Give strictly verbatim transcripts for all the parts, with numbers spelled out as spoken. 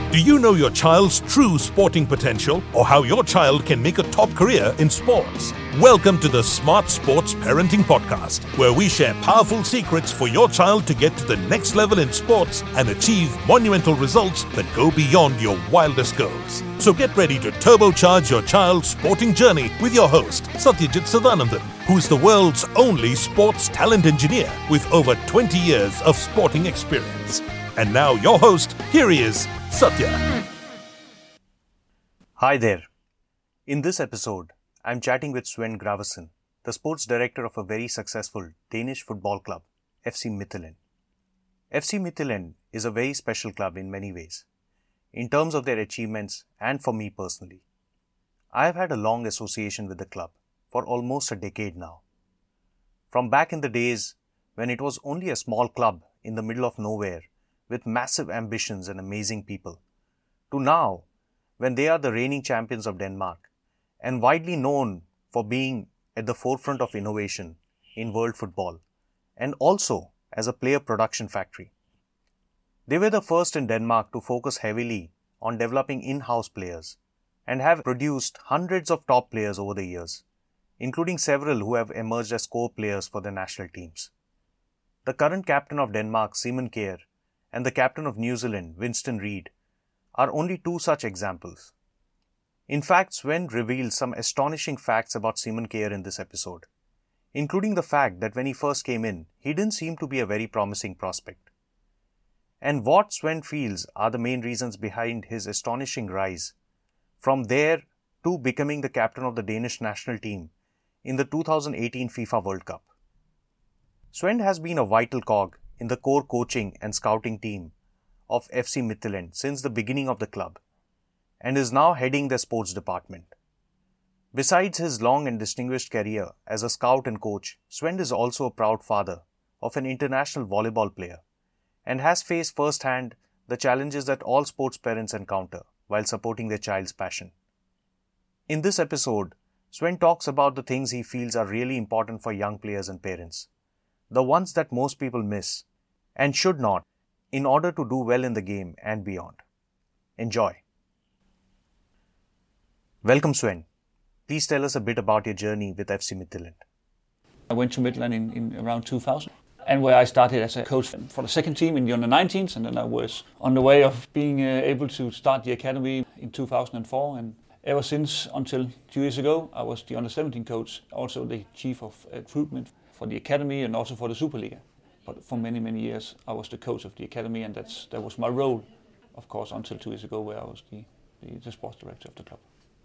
Do you know your child's true sporting potential or how your child can make a top career in sports? Welcome to the Smart Sports Parenting Podcast, where we share powerful secrets for your child to get to the next level in sports and achieve monumental results that go beyond your wildest goals. So get ready to turbocharge your child's sporting journey with your host, Satyajit Sadanandan, who is the world's only sports talent engineer with over twenty years of sporting experience. And now your host, here he is, Satya. Hi there. In this episode, I'm chatting with Sven Gravesen, the sports director of a very successful Danish football club, F C Midtjylland. F C Midtjylland is a very special club in many ways, in terms of their achievements and for me personally. I have had a long association with the club for almost a decade now. From back in the days when it was only a small club in the middle of nowhere with massive ambitions and amazing people, to now when they are the reigning champions of Denmark and widely known for being at the forefront of innovation in world football and also as a player production factory. They were the first in Denmark to focus heavily on developing in-house players and have produced hundreds of top players over the years, including several who have emerged as core players for the national teams. The current captain of Denmark, Simon Kjær, and the captain of New Zealand, Winston Reid, are only two such examples. In fact, Sven revealed some astonishing facts about Simon Kjær in this episode, including the fact that when he first came in, he didn't seem to be a very promising prospect. And what Sven feels are the main reasons behind his astonishing rise from there to becoming the captain of the Danish national team in the two thousand eighteen FIFA World Cup. Sven has been a vital cog in the core coaching and scouting team of F C Midtjylland since the beginning of the club and is now heading the sports department. Besides his long and distinguished career as a scout and coach, Sven is also a proud father of an international volleyball player and has faced firsthand the challenges that all sports parents encounter while supporting their child's passion. In this episode, Sven talks about the things he feels are really important for young players and parents, the ones that most people miss and should not, in order to do well in the game and beyond. Enjoy. Welcome, Sven. Please tell us a bit about your journey with F C Midtjylland. I went to Midtjylland in, in around two thousand, and where I started as a coach for the second team in the under nineteens, and then I was on the way of being uh, able to start the academy in two thousand four, and ever since, until two years ago, I was the under seventeen coach, also the chief of recruitment for the academy and also for the Superliga. But for many, many years, I was the coach of the academy, and that's that was my role, of course, until two years ago, where I was the, the, the sports director of the club.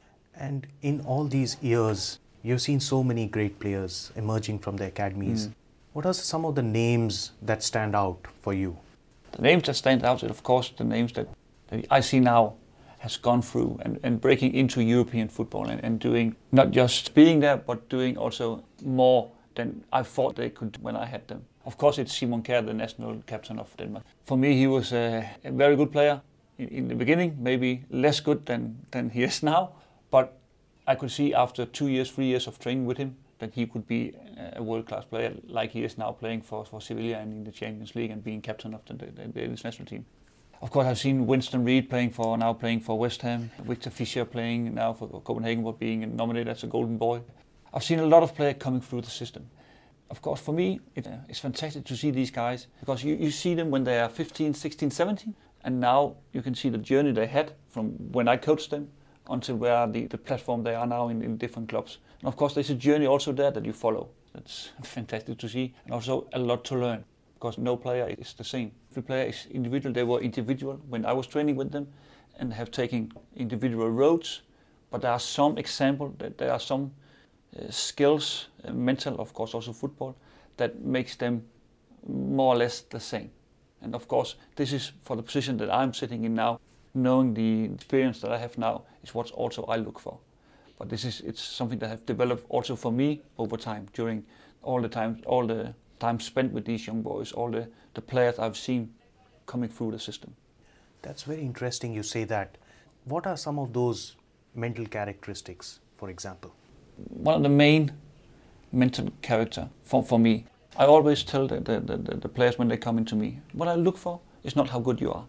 And in all these years, you've seen so many great players emerging from the academies. Mm. What are some of the names that stand out for you? The names that stand out is, of course, the names that, that I see now has gone through and, and breaking into European football and, and doing, not just being there, but doing also more than I thought they could when I had them. Of course, it's Simon Kjær, the national captain of Denmark. For me, he was a, a very good player in, in the beginning, maybe less good than, than he is now. But I could see after two years, three years of training with him, that he could be a world-class player like he is now playing for, for Sevilla and in the Champions League and being captain of the, the, the Danish national team. Of course, I've seen Winston Reid playing for now playing for West Ham, Victor Fischer playing now for Copenhagen, for being nominated as a golden boy. I've seen a lot of players coming through the system. Of course, for me, it, uh, it's fantastic to see these guys because you, you see them when they are fifteen, sixteen, seventeen, and now you can see the journey they had from when I coached them until where the, the platform they are now in, in different clubs. And of course, there's a journey also there that you follow. That's fantastic to see, and also a lot to learn because no player is the same. Every player is individual. They were individual when I was training with them and have taken individual roads, but there are some examples, that there are some Uh, skills, uh, mental, of course, also football, that makes them more or less the same. And of course, this is for the position that I'm sitting in now, knowing the experience that I have now is what also I look for. But this is it's something that have developed also for me over time, during all the time, all the time spent with these young boys, all the, the players I've seen coming through the system. That's very interesting you say that. What are some of those mental characteristics, for example? One of the main mental character for, for me, I always tell the, the, the, the players when they come into me, what I look for is not how good you are,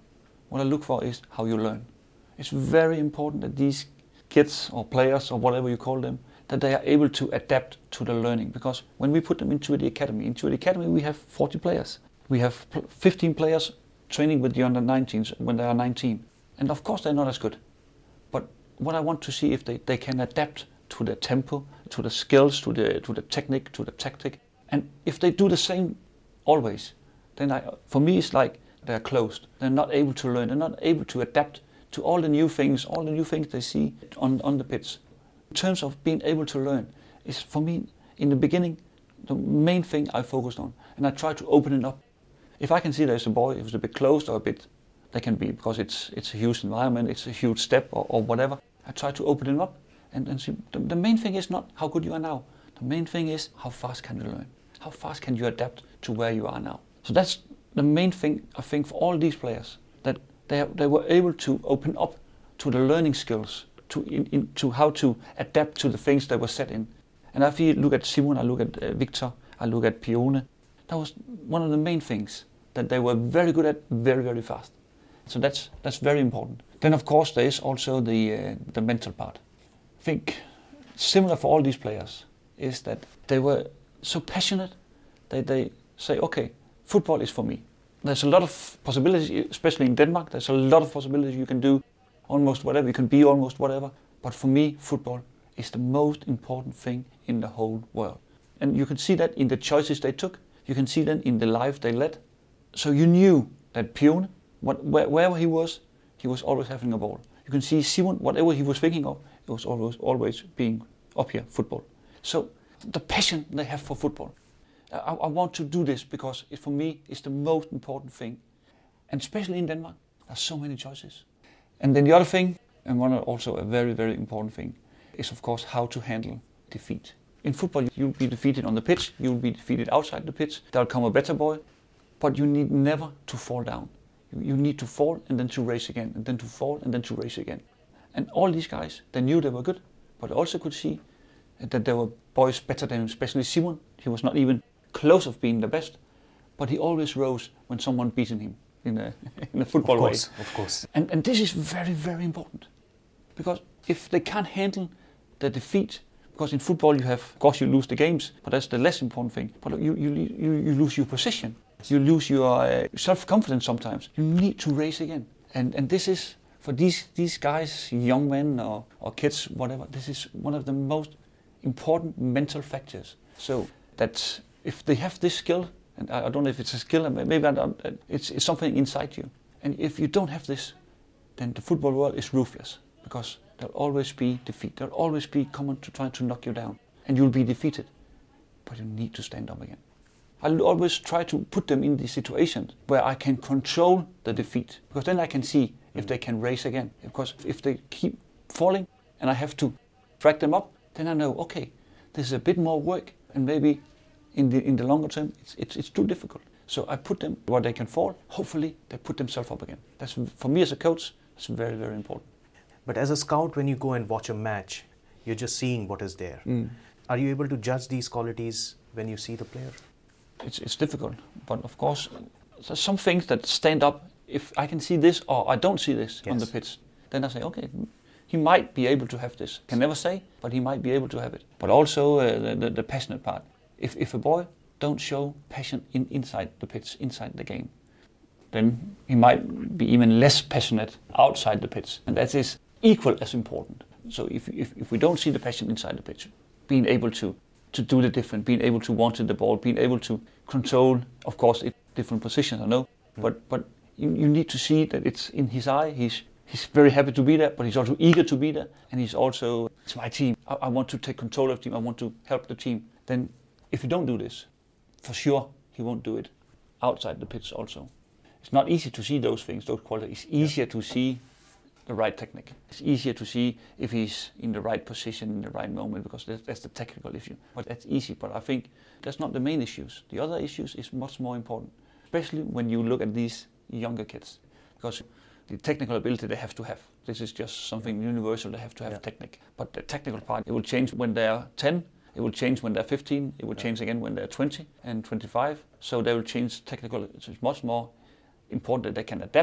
what I look for is how you learn. It's very important that these kids or players or whatever you call them, that they are able to adapt to the learning. Because when we put them into the academy, into the academy we have forty players. We have fifteen players training with the under nineteens when they are nineteen. And of course they're not as good. But what I want to see if they, they can adapt to the tempo, to the skills, to the to the technique, to the tactic. And if they do the same always, then I, for me it's like they're closed. They're not able to learn. They're not able to adapt to all the new things, all the new things they see on, on the pitch. In terms of being able to learn, is for me, in the beginning, the main thing I focused on. And I try to open it up. If I can see there's a boy who's a bit closed or a bit, they can be, because it's it's a huge environment, it's a huge step or, or whatever, I try to open it up and, and see. The, the main thing is not how good you are now. The main thing is how fast can you learn? How fast can you adapt to where you are now? So that's the main thing, I think, for all these players, that they they were able to open up to the learning skills, to in, in, to how to adapt to the things they were set in. And if you look at Simon, I look at uh, Victor, I look at Pione, that was one of the main things, that they were very good at very, very fast. So that's that's very important. Then of course there is also the uh, the mental part. I think similar for all these players is that they were so passionate that they say, okay, football is for me. There's a lot of possibilities, especially in Denmark. There's a lot of possibilities. You can do almost whatever. You can be almost whatever. But for me, football is the most important thing in the whole world. And you can see that in the choices they took. You can see that in the life they led. So you knew that Pione, what, where, wherever he was, he was always having a ball. You can see Simon, whatever he was thinking of, it was always always being up here, football. So the passion they have for football. I, I want to do this because it, for me, it's the most important thing. And especially in Denmark, there's so many choices. And then the other thing, and one also a very, very important thing, is of course how to handle defeat. In football, you'll be defeated on the pitch, you'll be defeated outside the pitch, there'll come a better boy, but you need never to fall down. You, you need to fall and then to raise again, and then to fall and then to raise again. And all these guys, they knew they were good, but also could see that there were boys better than him, especially Simon. He was not even close of being the best, but he always rose when someone beaten him in a, in a football of course, way. Of course, and, and this is very, very important, because if they can't handle the defeat, because in football you have, of course you lose the games, but that's the less important thing, but you, you, you, you lose your position, you lose your uh, self-confidence sometimes, you need to race again. And, and this is, for these, these guys, young men or, or kids, whatever, this is one of the most important mental factors. So that if they have this skill, and I don't know if it's a skill, maybe I don't, it's, it's something inside you. And if you don't have this, then the football world is ruthless, because there'll always be defeat. There'll always be someone to try to knock you down, and you'll be defeated. But you need to stand up again. I'll always try to put them in these situations where I can control the defeat, because then I can see if they can race again. Because if they keep falling and I have to drag them up, then I know, okay, this is a bit more work, and maybe in the in the longer term, it's it's, it's too difficult. So I put them where they can fall. Hopefully, they put themselves up again. That's, for me as a coach, it's very, very important. But as a scout, when you go and watch a match, you're just seeing what is there. Mm. Are you able to judge these qualities when you see the player? It's it's difficult, but of course, there's some things that stand up. If I can see this or I don't see this yes. on the pitch, then I say, okay, he might be able to have this. Can never say, but he might be able to have it. But also uh, the, the, the passionate part. If if a boy don't show passion in, inside the pitch, inside the game, then he might be even less passionate outside the pitch, and that is equal as important. So if if, if we don't see the passion inside the pitch, being able to to do the different, being able to want the ball, being able to control, of course, it, different positions, I know, mm. but but you, you need to see that it's in his eye. He's he's very happy to be there, but he's also eager to be there, and he's also, it's my team. I, I want to take control of the team. I want to help the team. Then, if you don't do this, for sure he won't do it outside the pitch also. It's not easy to see those things, those qualities. It's easier yeah. to see the right technique. It's easier to see if he's in the right position, in the right moment, because that's, that's the technical issue. But that's easy, but I think that's not the main issues. The other issues is much more important, especially when you look at these younger kids, because the technical ability they have to have. This is just something universal, they have to have yeah. technique. But the technical part, it will change when they're ten, it will change when they're fifteen, it will yeah. change again when they're twenty and twenty-five. So they will change technical. It's much more important that they can adapt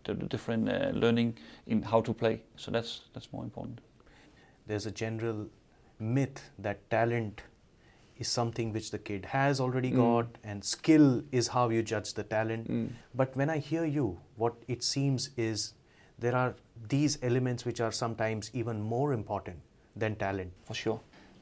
the, the different uh, learning in how to play. So that's that's more important. There's a general myth that talent is something which the kid has already mm. got, and skill is how you judge the talent. Mm. But when I hear you, what it seems is there are these elements which are sometimes even more important than talent. For sure.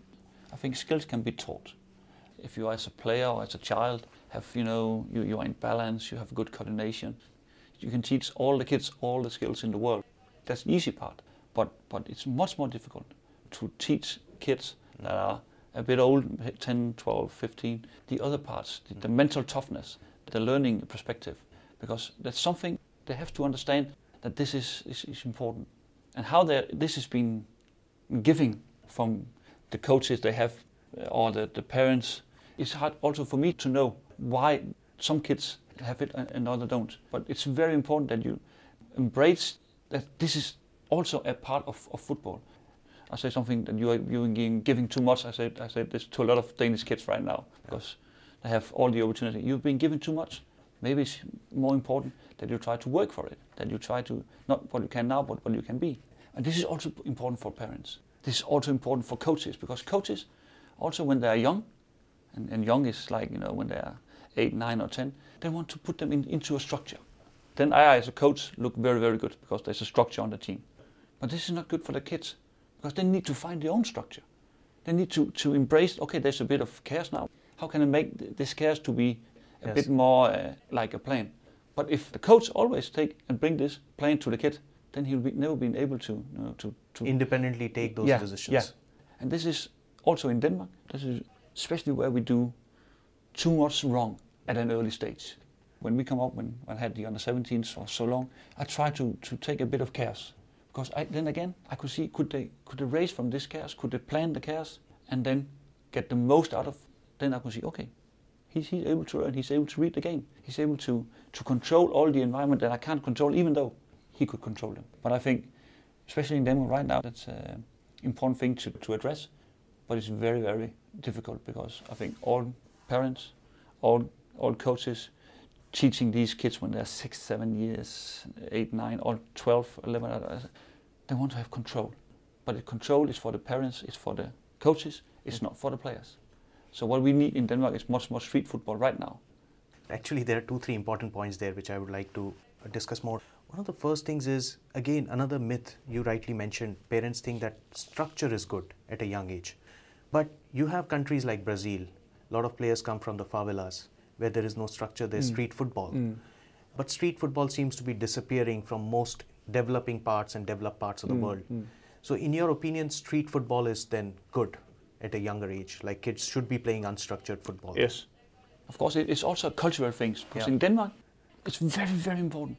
I think skills can be taught. If you as a player or as a child have, you know, you, you are in balance, you have good coordination, you can teach all the kids all the skills in the world. That's the easy part. But but it's much more difficult to teach kids that are a bit old, ten, twelve, fifteen, the other parts, the, the mental toughness, the learning perspective, because that's something they have to understand, that this is, is, is important. And how this has been giving from the coaches they have, or the, the parents, it's hard also for me to know why some kids have it and others don't. But it's very important that you embrace that this is also a part of, of football. I say something that you are you're giving too much. I say I say this to a lot of Danish kids right now, because they have all the opportunity. You've been given too much. Maybe it's more important that you try to work for it, that you try to, not what you can now, but what you can be. And this is also important for parents. This is also important for coaches, because coaches, also when they are young, and, and young is like, you know, when they are eight, nine or ten, they want to put them in, into a structure. Then I, as a coach, look very, very good, because there's a structure on the team. But this is not good for the kids, because they need to find their own structure. They need to, to embrace, okay, there's a bit of chaos now. How can I make this chaos to be a yes. bit more uh, like a plan? But if the coach always take and bring this plan to the kid, then he'll be, never be able to, you know, to, to independently take those yeah, decisions. Yeah. And this is also in Denmark. This is especially where we do too much wrong at an early stage. When we come up, when I had the under seventeens for so long, I tried to, to take a bit of chaos. Because I, then again, I could see, could they could they race from this chaos? Could they plan the chaos and then get the most out of? Then I could see, okay, he's, he's able to learn, he's able to read the game. He's able to, to control all the environment that I can't control, even though he could control them. But I think, especially in Denmark right now, that's an important thing to, to address. But it's very, very difficult, because I think all parents, all all coaches, teaching these kids when they're six, seven years, eight, nine, or twelve, eleven, they want to have control. But the control is for the parents, it's for the coaches, it's not for the players. So what we need in Denmark is much more street football right now. Actually, there are two, three important points there which I would like to discuss more. One of the first things is, again, another myth you rightly mentioned. Parents think that structure is good at a young age. But you have countries like Brazil, a lot of players come from the favelas, where there is no structure, there's mm. street football. Mm. But street football seems to be disappearing from most developing parts and developed parts of the mm. world. Mm. So in your opinion, street football is then good at a younger age, like kids should be playing unstructured football? Yes. Of course, it's also a cultural thing, because yeah. in Denmark, it's very, very important.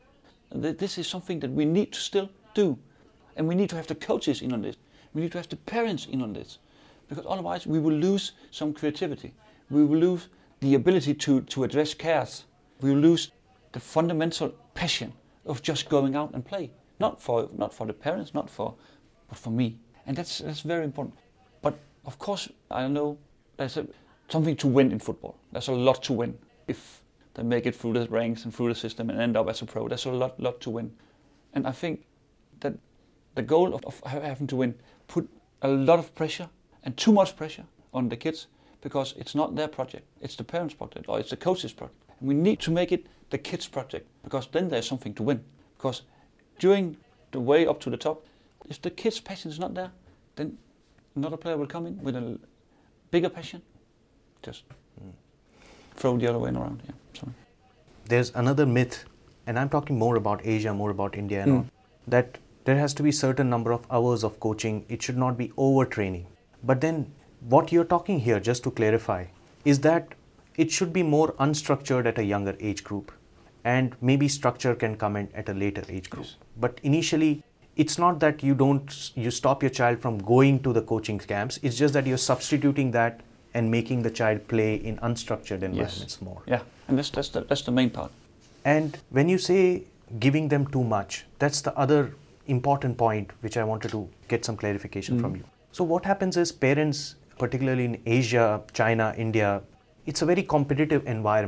This is something that we need to still do. And we need to have the coaches in on this. We need to have the parents in on this. Because otherwise we will lose some creativity. We will lose the ability to, to address chaos. We will lose the fundamental passion of just going out and play. Not for not for the parents, not for but for me. And that's that's very important. But of course I know there's a, something to win in football. There's a lot to win. If they make it through the ranks and through the system and end up as a pro, there's a lot lot to win. And I think that the goal of, of having to win put a lot of pressure and too much pressure on the kids, because it's not their project, it's the parents' project, or it's the coach's project. And we need to make it the kids' project, because then there's something to win. Because during the way up to the top, if the kids' passion is not there, then another player will come in with a bigger passion, just mm. throw the other way around. Yeah, sorry. There's another myth, and I'm talking more about Asia, more about India and mm. all, that there has to be certain number of hours of coaching. It should not be overtraining. But then what you're talking here, just to clarify, is that it should be more unstructured at a younger age group, and maybe structure can come in at a later age group. Yes. But initially, it's not that you don't you stop your child from going to the coaching camps. It's just that you're substituting that and making the child play in unstructured environments yes. more. Yeah, and that's that's the, that's the main part. And when you say giving them too much, that's the other important point which I wanted to get some clarification mm. from you. So what happens is parents, particularly in Asia, China, India, it's a very competitive environment.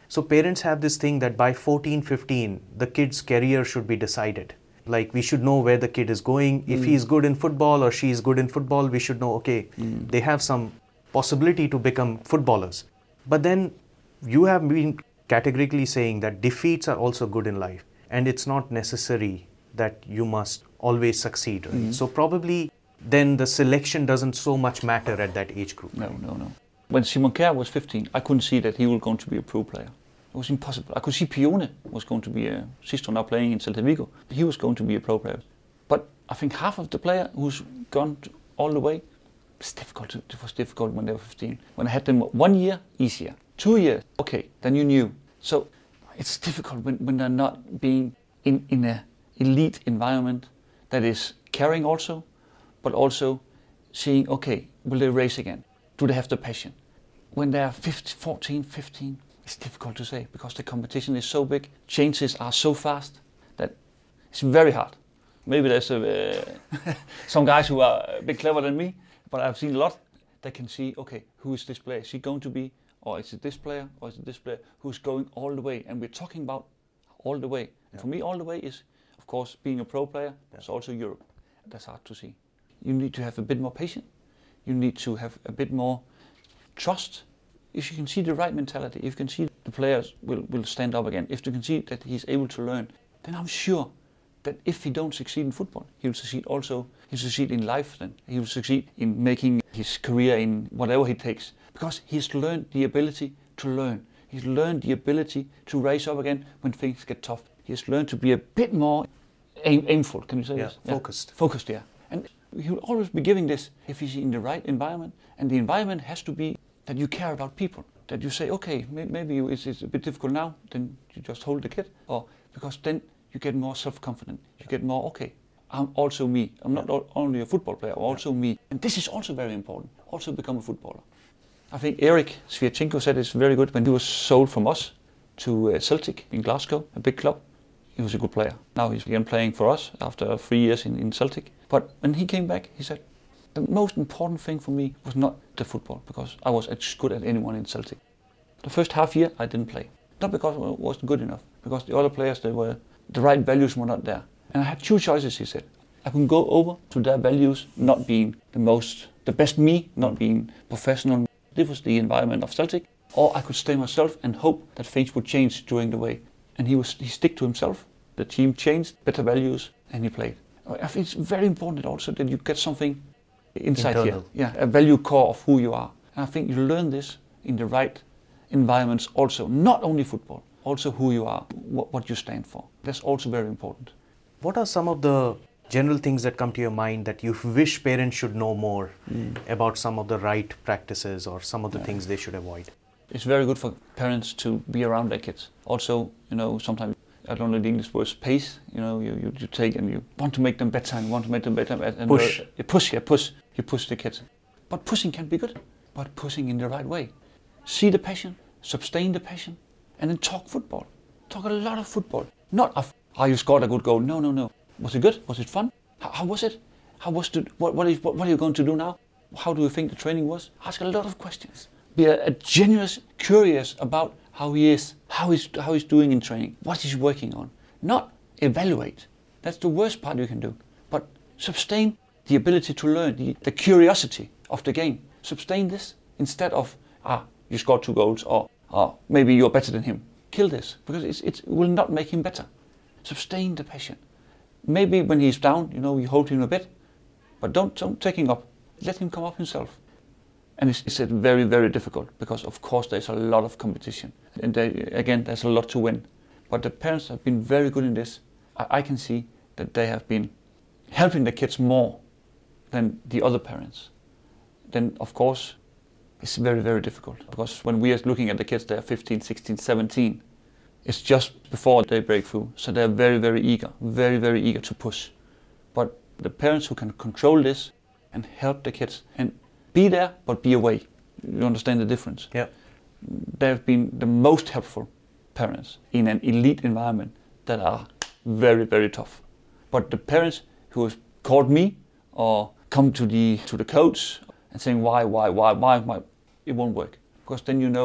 So parents have this thing that by fourteen, fifteen, the kid's career should be decided. Like we should know where the kid is going. If mm. he is good in football or she is good in football, we should know, okay, mm. they have some possibility to become footballers. But then you have been categorically saying that defeats are also good in life. And it's not necessary that you must always succeed. Right? Mm. So probably then the selection doesn't so much matter at that age group. No, no, no. When Simon Kjær was fifteen, I couldn't see that he was going to be a pro player. It was impossible. I could see Pione was going to be a Sisto now playing in Celta Vigo. He was going to be a pro player. But I think half of the player who's gone to all the way, it's difficult. To, it was difficult when they were fifteen. When I had them one year, easier. Two years, okay, then you knew. So it's difficult when, when they're not being in, in an elite environment that is caring also, but also seeing, okay, will they race again? Do they have the passion? When they're fifteen, fourteen, fifteen, it's difficult to say because the competition is so big, changes are so fast that it's very hard. Maybe there's a, uh, some guys who are a bit clever than me, but I've seen a lot that can see, okay, who is this player? Is he going to be, or is it this player, or is it this player who's going all the way? And we're talking about all the way. Yeah. For me, all the way is, of course, being a pro player, yeah. It's also Europe. That's hard to see. You need to have a bit more patience. You need to have a bit more trust. If you can see the right mentality, if you can see the players will, will stand up again, if you can see that he's able to learn, then I'm sure that if he don't succeed in football, he will succeed also, he'll succeed in life then. He will succeed in making his career in whatever he takes. Because he's learned the ability to learn. He's learned the ability to rise up again when things get tough. He's learned to be a bit more aim, aimful, can you say yeah, this? Focused. Yeah, focused, yeah. And he will always be giving this if he's in the right environment. And the environment has to be that you care about people. That you say, okay, may, maybe it's, it's a bit difficult now, then you just hold the kid. Or because then you get more self-confident. You get more, okay, I'm also me. I'm not yeah. only a football player, I'm also yeah. me. And this is also very important. Also become a footballer. I think Erik Sviatchenko said it's very good when he was sold from us to uh, Celtic in Glasgow, a big club. He was a good player. Now he's again playing for us after three years in, in Celtic. But when he came back, he said, the most important thing for me was not the football, because I was as good as anyone in Celtic. The first half year I didn't play. Not because I wasn't good enough, because the other players, they were, the right values were not there. And I had two choices, he said. I can go over to their values, not being the most, the best me, not being professional. This was the environment of Celtic. Or I could stay myself and hope that things would change during the way. And he was he stick to himself. The team changed, better values, and he played. I think it's very important also that you get something inside Internal. here. Yeah, a value core of who you are. And I think you learn this in the right environments also. Not only football, also who you are, what, what you stand for. That's also very important. What are some of the general things that come to your mind that you wish parents should know more mm. about some of the right practices or some of the yeah. things they should avoid? It's very good for parents to be around their kids. Also, you know, sometimes, I don't know the English word, pace, you know, you, you, you take and you want to make them better and want to make them better. And push. You push, yeah, push. You push the kids. But pushing can be good, but pushing in the right way. See the passion, sustain the passion, and then talk football. Talk a lot of football. Not of, oh, you scored a good goal. No, no, no. Was it good? Was it fun? How, how was it? How was it? What, what, is, what, what are you going to do now? How do you think the training was? Ask a lot of questions. Be a, a genuine, curious about how he is, how he's, how he's doing in training, what he's working on. Not evaluate. That's the worst part you can do. But sustain the ability to learn, the, the curiosity of the game. Sustain this instead of, ah, you scored two goals, or ah, maybe you're better than him. Kill this, because it's, it will not make him better. Sustain the passion. Maybe when he's down, you know, you hold him a bit, but don't, don't take him up. Let him come up himself. And it's, it's very, very difficult because, of course, there's a lot of competition. And they, again, there's a lot to win. But the parents have been very good in this. I, I can see that they have been helping the kids more than the other parents. Then, of course, it's very, very difficult. Because when we are looking at the kids, they're fifteen, sixteen, seventeen. It's just before they break through. So they're very, very eager, very, very eager to push. But the parents who can control this and help the kids and be there, but be away. You understand the difference? Yeah. They have been the most helpful parents in an elite environment that are very, very tough. But the parents who have called me or come to the to the coach and saying why, why, why, why, why, it won't work. Because then you know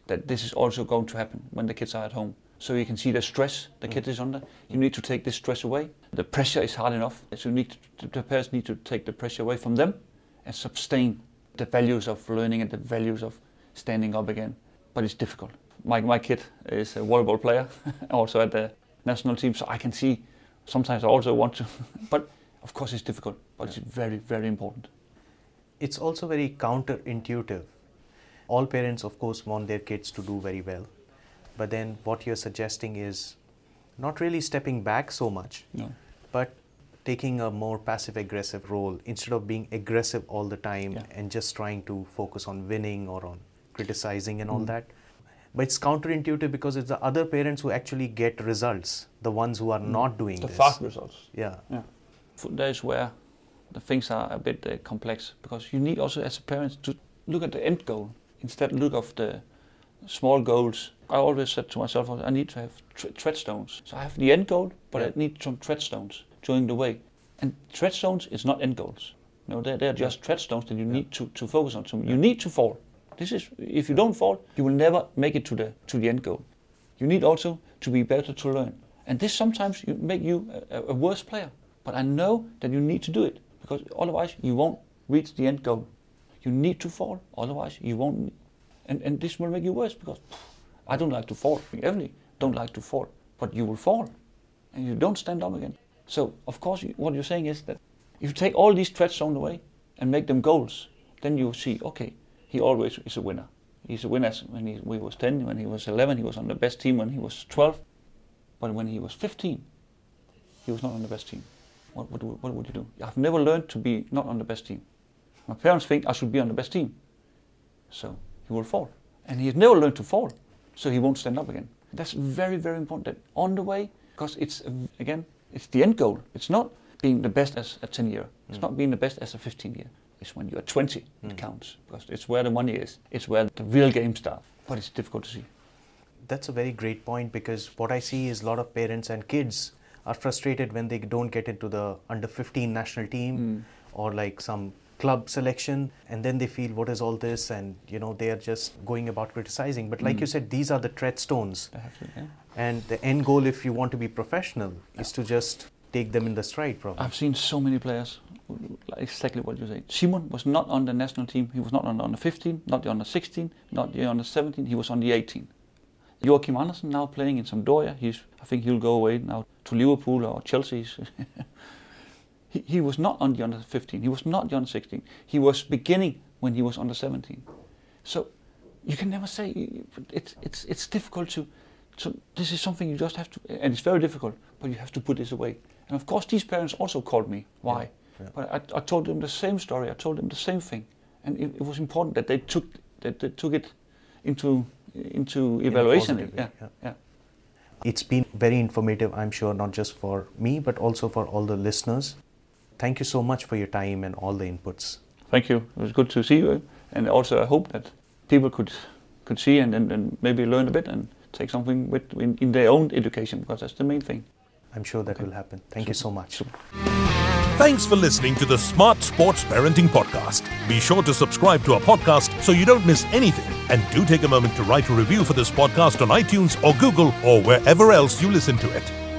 that this is also going to happen when the kids are at home. So you can see the stress the kid is under. You need to take this stress away. The pressure is hard enough. So you need to, the parents need to take the pressure away from them and sustain the values of learning and the values of standing up again. But it's difficult. My my kid is a volleyball player, also at the national team, so I can see sometimes I also want to. But of course it's difficult, but yeah. It's very, very important. It's also very counterintuitive. All parents, of course, want their kids to do very well. But then what you're suggesting is not really stepping back so much, no. but taking a more passive-aggressive role instead of being aggressive all the time yeah. and just trying to focus on winning or on criticizing and all mm. that. But it's counterintuitive because it's the other parents who actually get results, the ones who are mm. not doing the this. The fast results. Yeah. yeah. That is where the things are a bit uh, complex, because you need also as a parent to look at the end goal instead look of the small goals. I always said to myself, I need to have tre- treadstones. So I have the end goal, but yeah. I need some treadstones during the way. And treadstones is not end goals. No, they're, they're just yeah. treadstones that you yeah. need to, to focus on. So yeah. you need to fall. This is if you don't fall, you will never make it to the to the end goal. You need also to be better to learn. And this sometimes you make you a, a worse player. But I know that you need to do it, because otherwise you won't reach the end goal. You need to fall, otherwise you won't. And, and this will make you worse, because I don't like to fall. I definitely don't like to fall. But you will fall, and you don't stand up again. So, of course, what you're saying is that if you take all these treadstones away and make them goals, then you see, okay, he always is a winner. He's a winner when he, when he was ten, when he was eleven, he was on the best team when he was twelve. But when he was fifteen, he was not on the best team. What, what, what would you do? I've never learned to be not on the best team. My parents think I should be on the best team. So he will fall. And he has never learned to fall, so he won't stand up again. That's very, very important, that on the way, because it's, again, it's the end goal. It's not being the best as a ten-year. It's mm. not being the best as a fifteen-year. It's when you're twenty, mm. it counts, because it's where the money is. It's where the real game starts. But it's difficult to see. That's a very great point, because what I see is a lot of parents and kids are frustrated when they don't get into the under fifteen national team mm. or like some club selection, and then they feel, what is all this? And you know, they are just going about criticizing. But like mm. you said, these are the treadstones. Yeah. And the end goal, if you want to be professional, yeah. is to just take them in the stride, probably. I've seen so many players, exactly what you say. Simon was not on the national team. He was not on the under fifteen, not the under sixteen, not the under seventeen. He was on the eighteen. Joachim Andersen now playing in Sampdoria. He's, I think he'll go away now to Liverpool or Chelsea. he, he was not on the under fifteen. He was not the under sixteen. He was beginning when he was under seventeen. So you can never say. It's it's it's difficult to. So this is something you just have to, and it's very difficult. But you have to put this away. And of course, these parents also called me. Why? Yeah, yeah. But I, I told them the same story. I told them the same thing, and it, it was important that they took that they took it into into evaluation. In yeah, yeah, yeah. It's been very informative, I'm sure, not just for me, but also for all the listeners. Thank you so much for your time and all the inputs. Thank you. It was good to see you, and also I hope that people could could see and, and, and maybe learn a bit and take something with in, in their own education, because that's the main thing. I'm sure that okay. will happen. Thank Super. you so much. Super. Thanks for listening to the Smart Sports Parenting Podcast. Be sure to subscribe to our podcast so you don't miss anything. And do take a moment to write a review for this podcast on iTunes or Google or wherever else you listen to it.